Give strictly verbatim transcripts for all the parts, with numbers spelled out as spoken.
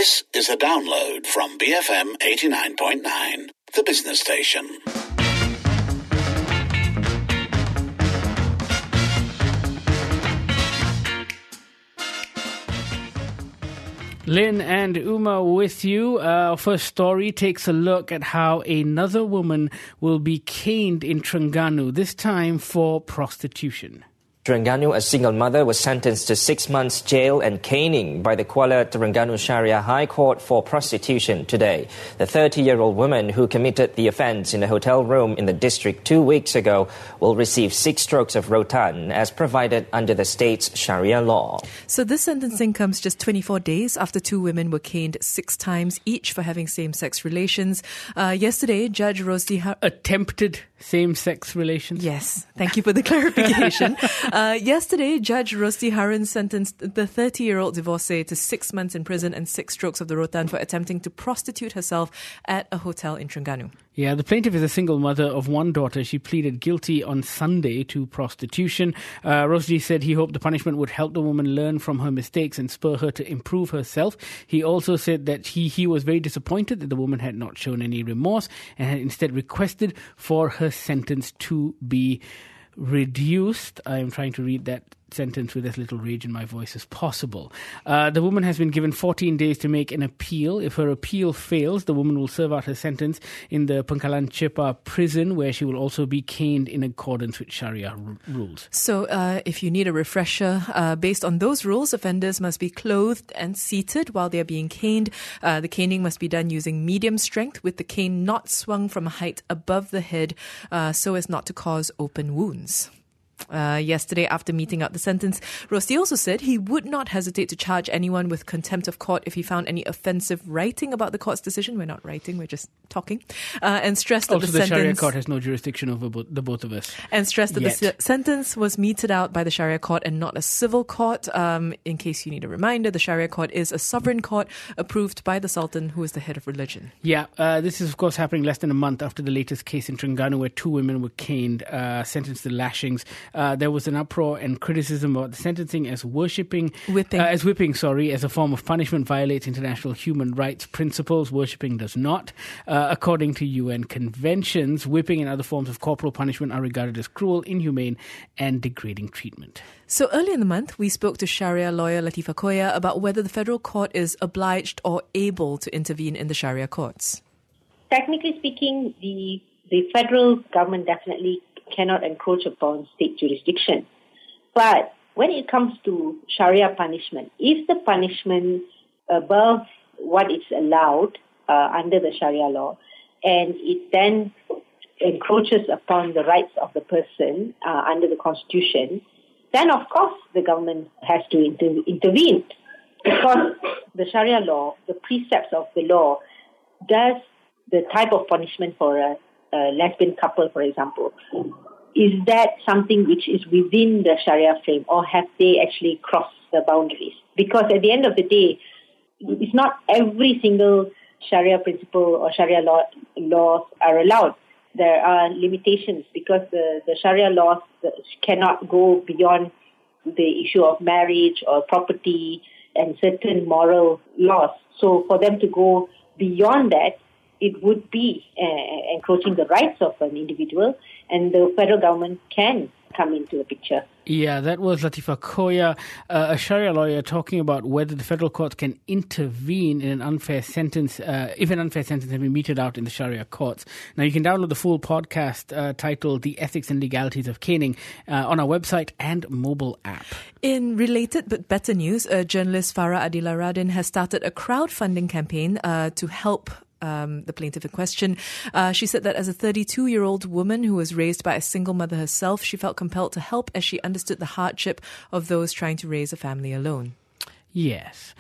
This is a download from B F M eighty-nine point nine, the business station. Lynn and Uma with you. Our first story takes a look at how another woman will be caned in Terengganu, this time for prostitution. Terengganu, a single mother, was sentenced to six months jail and caning by the Kuala Terengganu Sharia High Court for prostitution today. The thirty-year-old woman who committed the offence in a hotel room in the district two weeks ago will receive six strokes of rotan as provided under the state's Sharia law. So this sentencing comes just twenty-four days after two women were caned six times each for having same-sex relations. Uh, yesterday, Judge Rosdi... Har- Attempted same-sex relations? Yes, thank you for the clarification. Uh, yesterday, Judge Rosdi Harun sentenced the thirty-year-old divorcee to six months in prison and six strokes of the rotan for attempting to prostitute herself at a hotel in Terengganu. Yeah, the plaintiff is a single mother of one daughter. She pleaded guilty on Sunday to prostitution. Uh, Rosdi said he hoped the punishment would help the woman learn from her mistakes and spur her to improve herself. He also said that he, he was very disappointed that the woman had not shown any remorse and had instead requested for her sentence to be reduced. I am trying to read that sentence with as little rage in my voice as possible. Uh, the woman has been given fourteen days to make an appeal. If her appeal fails, the woman will serve out her sentence in the Pengkalan Chepa prison, where she will also be caned in accordance with Sharia r- rules. So uh, if you need a refresher, uh, based on those rules, offenders must be clothed and seated while they are being caned. Uh, the caning must be done using medium strength, with the cane not swung from a height above the head uh, so as not to cause open wounds. Uh, yesterday, after meting out the sentence, Rosdi also said he would not hesitate to charge anyone with contempt of court if he found any offensive writing about the court's decision. We're not writing, we're just talking. Uh, and stressed that also, the, the sentence... Sharia court has no jurisdiction over bo- the both of us. And stressed that Yet. the s- sentence was meted out by the Sharia court and not a civil court. Um, in case you need a reminder, the Sharia court is a sovereign court approved by the Sultan, who is the head of religion. Yeah, uh, this is, of course, happening less than a month after the latest case in Terengganu, where two women were caned, uh, sentenced to lashings. Uh, there was an uproar and criticism about the sentencing as worshipping, Whipping. Uh, as whipping, sorry, as a form of punishment violates international human rights principles. Worshipping does not. Uh, according to U N conventions, whipping and other forms of corporal punishment are regarded as cruel, inhumane, and degrading treatment. So earlier in the month, we spoke to Sharia lawyer Latifah Koya about whether the federal court is obliged or able to intervene in the Sharia courts. Technically speaking, the the federal government definitely cannot encroach upon state jurisdiction. But when it comes to Sharia punishment, if the punishment above what is allowed uh, under the Sharia law, and it then encroaches upon the rights of the person uh, under the Constitution, then of course the government has to inter- intervene. Because the Sharia law, the precepts of the law, does the type of punishment for a, a lesbian couple, for example, is that something which is within the Sharia frame, or have they actually crossed the boundaries? Because at the end of the day, it's not every single Sharia principle or Sharia law, laws are allowed. There are limitations because the, the Sharia laws cannot go beyond the issue of marriage or property and certain moral laws. So for them to go beyond that, it would be uh, encroaching the rights of an individual, and the federal government can come into the picture. Yeah, that was Latifah Koya, uh, a Sharia lawyer, talking about whether the federal court can intervene in an unfair sentence, uh, if an unfair sentence has been meted out in the Sharia courts. Now, you can download the full podcast uh, titled The Ethics and Legalities of Caning uh, on our website and mobile app. In related but better news, uh, journalist Farah Adila Radin has started a crowdfunding campaign uh, to help Um, the plaintiff in question. Uh, she said that as a thirty-two-year-old woman who was raised by a single mother herself, she felt compelled to help as she understood the hardship of those trying to raise a family alone. Yes.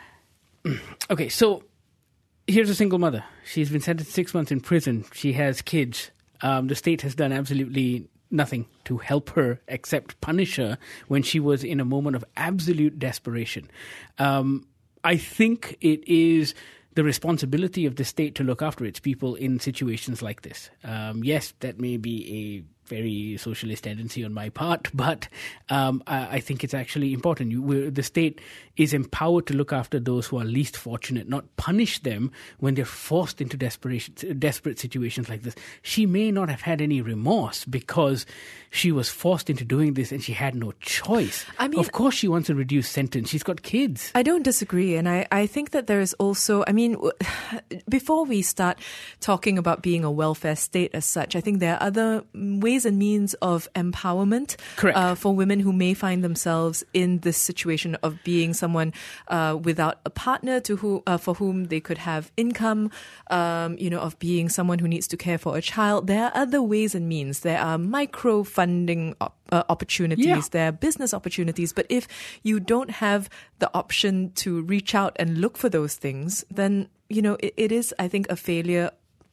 Okay, so here's a single mother. She's been sentenced six months in prison. She has kids. Um, the state has done absolutely nothing to help her except punish her when she was in a moment of absolute desperation. Um, I think it is the responsibility of the state to look after its people in situations like this. Um, yes, that may be very socialist tendency on my part, but um, I, I think it's actually important. You, we're, the state is empowered to look after those who are least fortunate, not punish them when they're forced into desperation, desperate situations like this. She may not have had any remorse because she was forced into doing this and she had no choice. I mean, of course she wants a reduced sentence. She's got kids. I don't disagree. And I, I think that there is also, I mean, before we start talking about being a welfare state as such, I think there are other ways and means of empowerment uh, for women who may find themselves in this situation of being someone uh, without a partner to who uh, for whom they could have income, um, you know, of being someone who needs to care for a child. There are other ways and means. There are micro funding op- uh, opportunities. Yeah. There are business opportunities. But if you don't have the option to reach out and look for those things, then, you know, it, it is, I think, a failure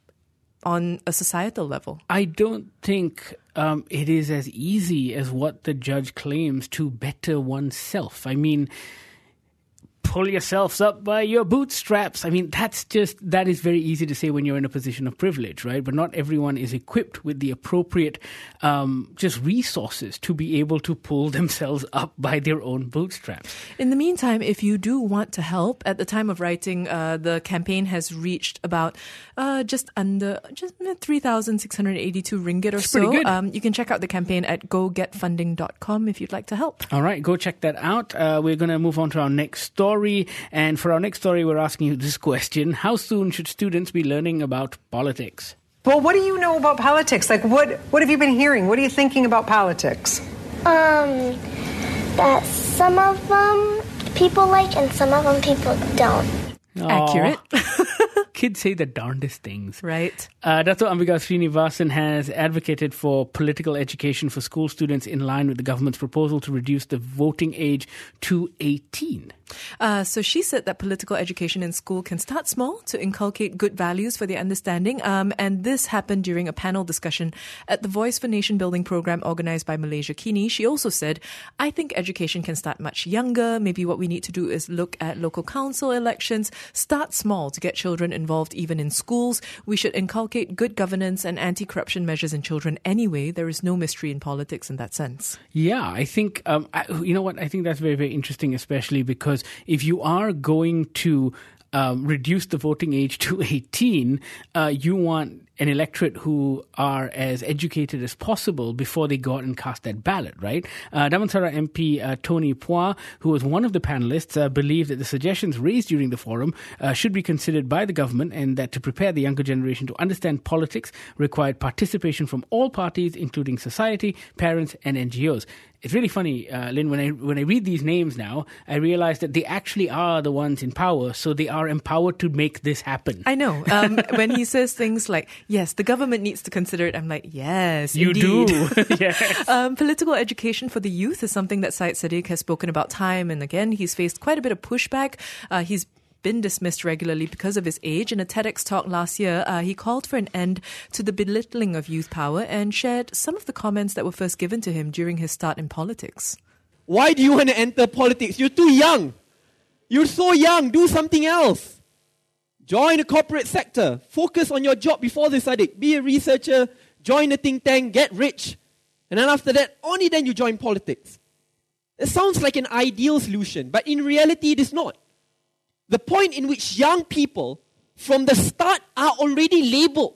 on a societal level. I don't think um, it is as easy as what the judge claims to better oneself. I mean, pull yourselves up by your bootstraps. I mean, that's just, that is very easy to say when you're in a position of privilege, right? But not everyone is equipped with the appropriate um, just resources to be able to pull themselves up by their own bootstraps. In the meantime, if you do want to help, at the time of writing, uh, the campaign has reached about uh, just under just three thousand six hundred eighty-two ringgit or That's so. pretty good. Um, you can check out the campaign at go get funding dot com if you'd like to help. All right, go check that out. Uh, we're going to move on to our next story. And for our next story, we're asking you this question. How soon should students be learning about politics? Well, what do you know about politics? Like, what, what have you been hearing? What are you thinking about politics? Um, that some of them people like and some of them people don't. Accurate. Kids say the darndest things. Right. Uh, Dato' Ambika Srinivasan has advocated for political education for school students in line with the government's proposal to reduce the voting age to eighteen. Uh, so she said that political education in school can start small to inculcate good values for their understanding. Um, and this happened during a panel discussion at the Voice for Nation Building program organized by Malaysia Kini. She also said, I think education can start much younger. Maybe what we need to do is look at local council elections, start small to get children involved even in schools. We should inculcate good governance and anti-corruption measures in children anyway. There is no mystery in politics in that sense. Yeah, I think, um, I, you know what, I think that's very, very interesting, especially because if you are going to um, reduce the voting age to eighteen, uh, you want an electorate who are as educated as possible before they go out and cast that ballot, right? Uh, Damansara M P uh, Tony Phua, who was one of the panelists, uh, believed that the suggestions raised during the forum uh, should be considered by the government and that to prepare the younger generation to understand politics required participation from all parties, including society, parents and N G Os. It's really funny, uh, Lynn, when I when I read these names now, I realize that they actually are the ones in power, so they are empowered to make this happen. I know. Um, when he says things like, yes, the government needs to consider it, I'm like, yes, you indeed. do. Yes. Um, political education for the youth is something that Syed Saddiq has spoken about time and again. He's faced quite a bit of pushback. Uh, he's been dismissed regularly because of his age. In a TEDx talk last year, uh, he called for an end to the belittling of youth power and shared some of the comments that were first given to him during his start in politics. Why do you want to enter politics? You're too young. You're so young. Do something else. Join the corporate sector. Focus on your job before the Saddiq. Be a researcher. Join a think tank. Get rich. And then after that, only then you join politics. It sounds like an ideal solution, but in reality it is not. The point in which young people from the start are already labeled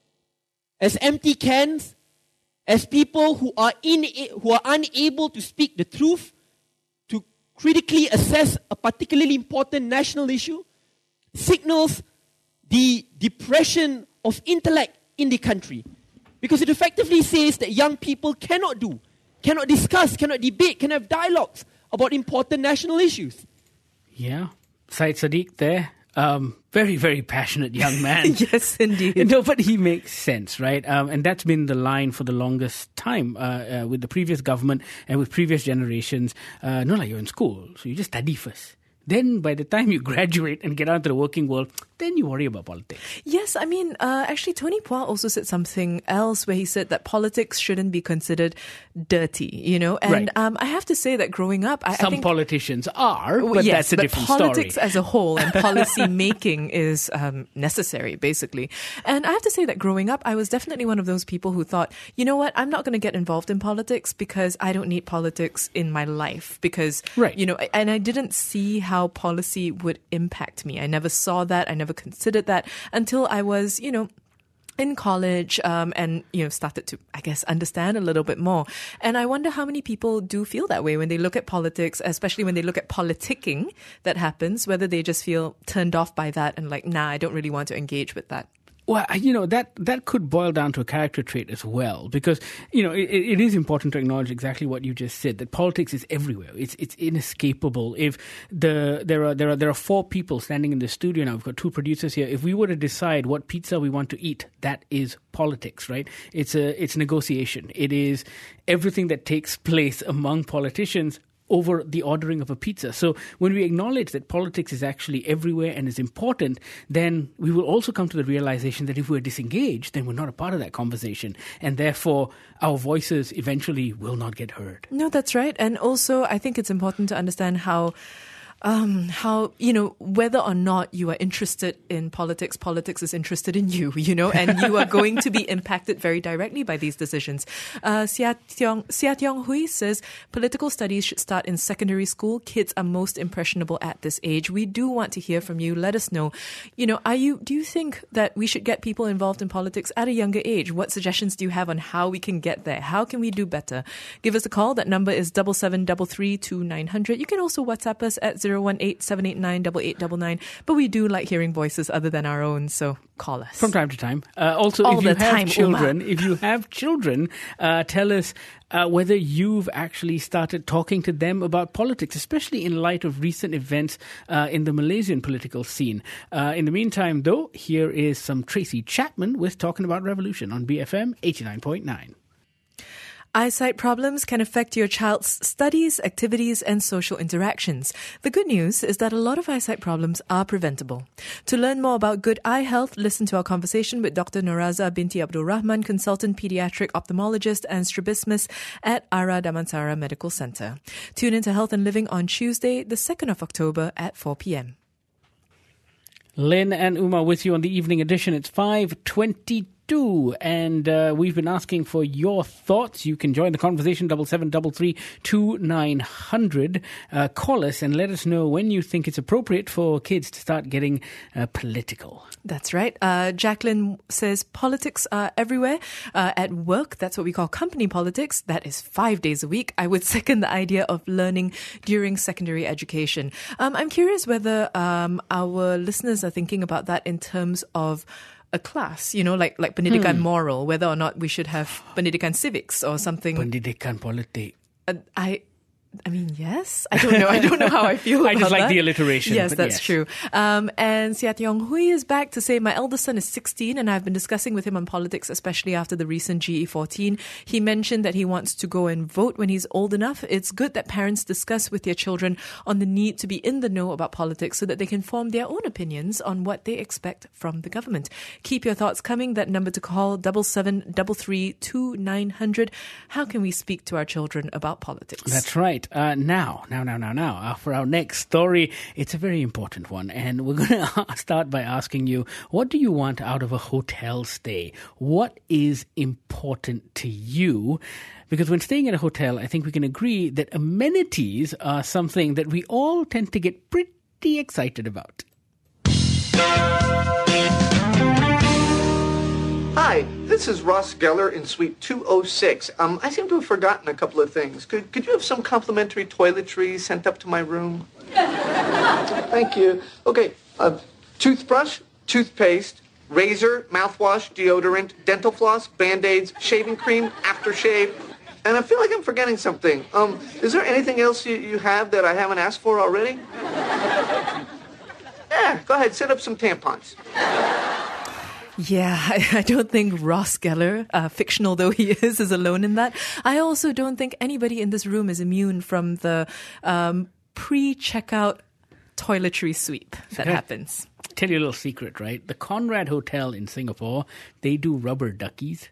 as empty cans, as people who are in, who are unable to speak the truth, to critically assess a particularly important national issue, signals the depression of intellect in the country. Because it effectively says that young people cannot do, cannot discuss, cannot debate, cannot have dialogues about important national issues. Yeah. Syed Saddiq there, um, very, very passionate young man. Yes, indeed. No, but he makes sense, right? Um, and that's been the line for the longest time uh, uh, with the previous government and with previous generations. Uh, no, like you're in school, so you just study first. Then by the time you graduate and get out into the working world, then you worry about politics. Yes, I mean, uh, actually, Tony Phua also said something else where he said that politics shouldn't be considered dirty, you know? And Right. um, I have to say that growing up, I, Some I think... politicians are, but yes, that's a but different politics story. as a whole and policy making is um, necessary, basically. And I have to say that growing up, I was definitely one of those people who thought, you know what, I'm not going to get involved in politics because I don't need politics in my life. Because, Right. you know, and I didn't see how policy would impact me. I never saw that. I never considered that until I was, you know, in college um, and, you know, started to, I guess, understand a little bit more. And I wonder how many people do feel that way when they look at politics, especially when they look at politicking that happens, whether they just feel turned off by that and like, nah, I don't really want to engage with that. Well, you know, that, that could boil down to a character trait as well, because, you know, it, it is important to acknowledge exactly what you just said, that politics is everywhere. It's it's inescapable. If the there are there are there are four people standing in the studio now, we've got two producers here. If we were to decide what pizza we want to eat, that is politics, right? It's a it's negotiation. It is everything that takes place among politicians over the ordering of a pizza. So when we acknowledge that politics is actually everywhere and is important, then we will also come to the realization that if we're disengaged, then we're not a part of that conversation. And therefore, our voices eventually will not get heard. No, that's right. And also, I think it's important to understand how Um, how, you know, whether or not you are interested in politics, politics is interested in you, you know, and you are going to be impacted very directly by these decisions. Uh, Sia Tiong, Sia Tiong Hui says, political studies should start in secondary school. Kids are most impressionable at this age. We do want to hear from you. Let us know. You know, are you, do you think that we should get people involved in politics at a younger age? What suggestions do you have on how we can get there? How can we do better? Give us a call. That number is double seven double three two nine hundred. You can also WhatsApp us at zero one eight seven eight nine eight eight nine nine. But we do like hearing voices other than our own, so call us. From time to time. Uh, also, All if you the have time, children, Uma. if you have children, uh, tell us uh, whether you've actually started talking to them about politics, especially in light of recent events uh, in the Malaysian political scene. Uh, in the meantime, though, here is some Tracy Chapman with Talking About Revolution on B F M eighty-nine point nine. Eyesight problems can affect your child's studies, activities, and social interactions. The good news is that a lot of eyesight problems are preventable. To learn more about good eye health, listen to our conversation with Doctor Noraza binti Abdul Rahman, consultant pediatric ophthalmologist and strabismus at Ara Damansara Medical Centre. Tune into Health and Living on Tuesday, the second of October at four p.m. Lynn and Uma with you on the evening edition. It's five twenty-two. And uh, we've been asking for your thoughts. You can join the conversation, double seven double three two nine hundred. Uh, call us and let us know when you think it's appropriate for kids to start getting uh, political. That's right. Uh, Jacqueline says politics are everywhere. Uh, at work, that's what we call company politics. That is five days a week. I would second the idea of learning during secondary education. Um, I'm curious whether um, our listeners are thinking about that in terms of a class, you know, like like Pendidikan Hmm. Moral, whether or not we should have Pendidikan Civics or something. Pendidikan Politik. Uh, I I mean, yes. I don't know. I don't know how I feel I about just like that. the alliteration, Yes, but that's yes. true. Um, and Siat Yong Hui is back to say, my eldest son is sixteen and I've been discussing with him on politics, especially after the recent G E fourteen. He mentioned that he wants to go and vote when he's old enough. It's good that parents discuss with their children on the need to be in the know about politics so that they can form their own opinions on what they expect from the government. Keep your thoughts coming. That number to call, double seven double three two nine hundred. How can we speak to our children about politics? That's right. Uh, now, now, now, now, now, uh, for our next story, it's a very important one. And we're going to start by asking you, what do you want out of a hotel stay? What is important to you? Because when staying at a hotel, I think we can agree that amenities are something that we all tend to get pretty excited about. Hi, this is Ross Geller in Suite two oh six. Um, I seem to have forgotten a couple of things. Could, could you have some complimentary toiletries sent up to my room? Thank you. Okay, uh, toothbrush, toothpaste, razor, mouthwash, deodorant, dental floss, Band-Aids, shaving cream, aftershave. And I feel like I'm forgetting something. Um, is there anything else you, you have that I haven't asked for already? Yeah, go ahead, set up some tampons. Yeah, I, I don't think Ross Geller, uh, fictional though he is, is alone in that. I also don't think anybody in this room is immune from the um, pre-checkout toiletry sweep that Okay. happens. tell you a little secret, right? The Conrad Hotel in Singapore, they do rubber duckies.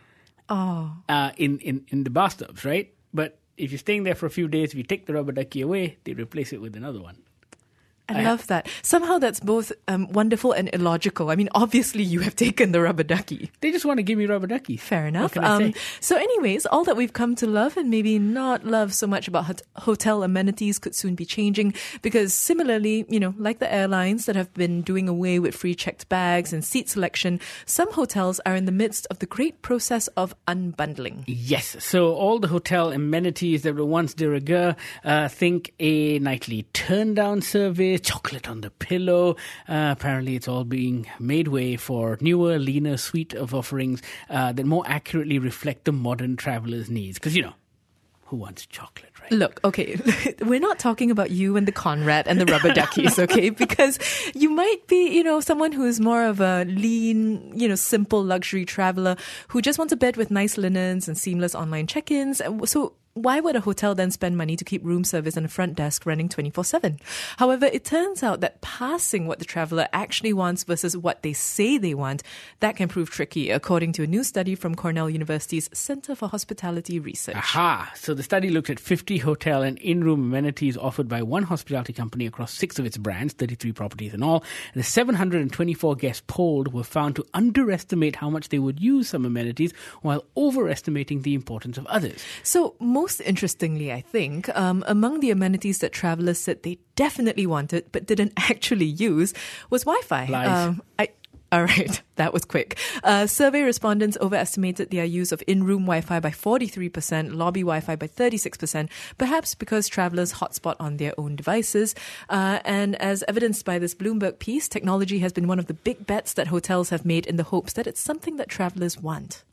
Oh. Uh, in, in, in the bathtubs, right? But if you're staying there for a few days, if you take the rubber ducky away, they replace it with another one. I, I love that. Somehow that's both um, wonderful and illogical. I mean, obviously you have taken the rubber ducky. They just want to give me rubber ducky. Fair enough. What can I Um, say? so anyways, all that we've come to love and maybe not love so much about hot- hotel amenities could soon be changing, because similarly, you know, like the airlines that have been doing away with free checked bags and seat selection, some hotels are in the midst of the great process of unbundling. Yes. So all the hotel amenities that were once de rigueur, uh, think a nightly turn-down service, chocolate on the pillow. Uh, apparently it's all being made way for newer, leaner suite of offerings uh, that more accurately reflect the modern traveler's needs. Because, you know, who wants chocolate, right? Look, okay, we're not talking about you and the Conrad and the rubber duckies, okay? Because you might be, you know, someone who is more of a lean, you know, simple luxury traveler who just wants a bed with nice linens and seamless online check-ins. So why would a hotel then spend money to keep room service and a front desk running twenty-four seven? However, it turns out that passing what the traveler actually wants versus what they say they want, that can prove tricky, according to a new study from Cornell University's Center for Hospitality Research. Aha! So the study looked at fifty hotel and in-room amenities offered by one hospitality company across six of its brands, thirty-three properties in all. The seven hundred twenty-four guests polled were found to underestimate how much they would use some amenities while overestimating the importance of others. So most interestingly, I think, um, among the amenities that travelers said they definitely wanted but didn't actually use was Wi-Fi. Lies. Um, I, all right, that was quick. Uh, survey respondents overestimated their use of in-room Wi-Fi by forty-three percent, lobby Wi-Fi by thirty-six percent, perhaps because travelers hotspot on their own devices. Uh, and as evidenced by this Bloomberg piece, technology has been one of the big bets that hotels have made in the hopes that it's something that travelers want.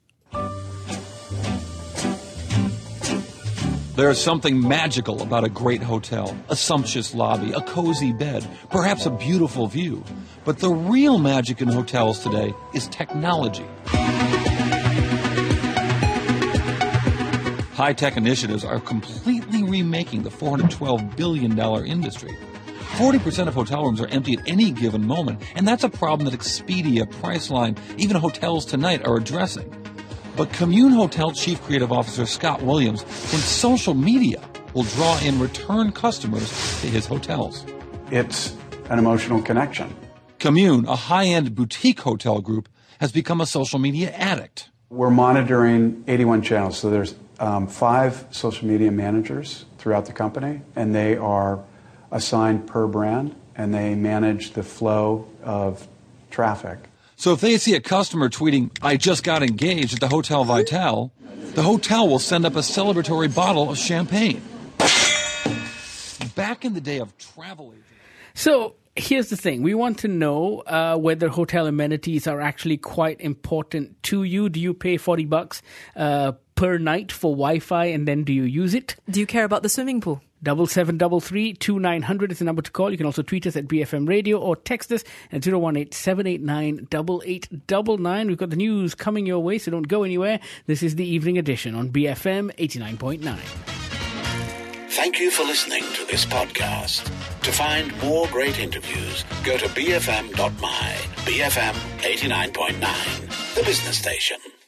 There's something magical about a great hotel, a sumptuous lobby, a cozy bed, perhaps a beautiful view. But the real magic in hotels today is technology. High-tech initiatives are completely remaking the four hundred twelve billion dollars industry. forty percent of hotel rooms are empty at any given moment, and that's a problem that Expedia, Priceline, even Hotels Tonight are addressing. But Commune Hotel Chief Creative Officer Scott Williams thinks social media will draw in return customers to his hotels. It's an emotional connection. Commune, a high-end boutique hotel group, has become a social media addict. We're monitoring eighty-one channels, so there's um, five social media managers throughout the company, and they are assigned per brand, and they manage the flow of traffic. So if they see a customer tweeting, "I just got engaged at the Hotel Vitale," the hotel will send up a celebratory bottle of champagne. Back in the day of travel agents. So here's the thing. We want to know uh, whether hotel amenities are actually quite important to you. Do you pay forty bucks uh, per night for Wi-Fi, and then do you use it? Do you care about the swimming pool? Double seven double three two nine hundred is the number to call. You can also tweet us at B F M Radio or text us at zero one eight seven eight nine eight eight nine nine. We've got the news coming your way, so don't go anywhere. This is the evening edition on B F M eighty-nine point nine. Thank you for listening to this podcast. To find more great interviews, go to b f m dot my. B F M eighty-nine point nine, the business station.